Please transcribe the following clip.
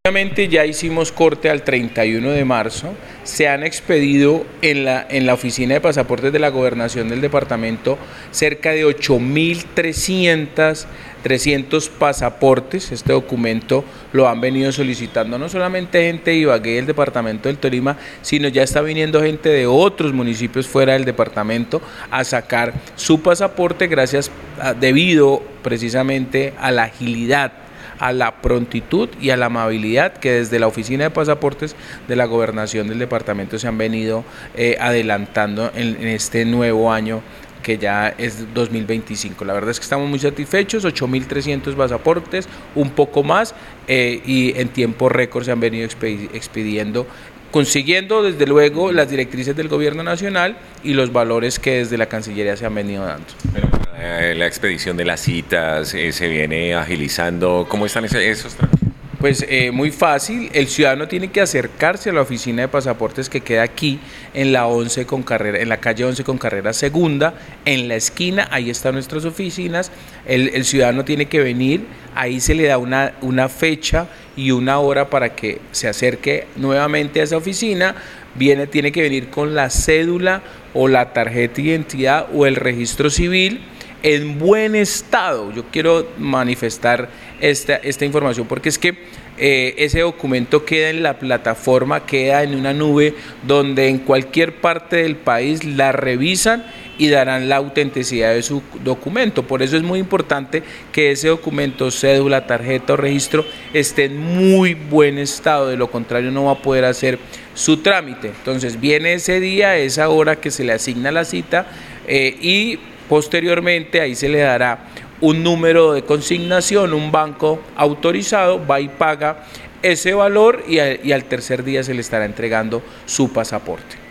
Obviamente ya hicimos corte al 31 de marzo, se han expedido en la oficina de pasaportes de la gobernación del departamento cerca de 8.300 pasaportes. Este documento lo han venido solicitando no solamente gente de Ibagué y el departamento del Tolima, sino ya está viniendo gente de otros municipios fuera del departamento a sacar su pasaporte debido precisamente a la agilidad, a la prontitud y a la amabilidad que desde la oficina de pasaportes de la gobernación del departamento se han venido adelantando en este nuevo año que ya es 2025. La verdad es que estamos muy satisfechos, 8.300 pasaportes, un poco más, y en tiempo récord se han venido expidiendo, consiguiendo desde luego las directrices del gobierno nacional y los valores que desde la Cancillería se han venido dando. La expedición de las citas se viene agilizando. ¿Cómo están esos trámites? Pues muy fácil, el ciudadano tiene que acercarse a la oficina de pasaportes que queda aquí en la calle 11 con carrera segunda, en la esquina, ahí están nuestras oficinas. El ciudadano tiene que venir, ahí se le da una fecha y una hora para que se acerque nuevamente a esa oficina. Tiene que venir con la cédula o la tarjeta de identidad o el registro civil en buen estado. Yo quiero manifestar esta información porque es que ese documento queda en la plataforma, queda en una nube donde en cualquier parte del país la revisan y darán la autenticidad de su documento. Por eso es muy importante que ese documento, cédula, tarjeta o registro, esté en muy buen estado, de lo contrario no va a poder hacer su trámite. Entonces viene ese día, esa hora que se le asigna la cita, y posteriormente ahí se le dará un número de consignación, un banco autorizado, va y paga ese valor y al tercer día se le estará entregando su pasaporte.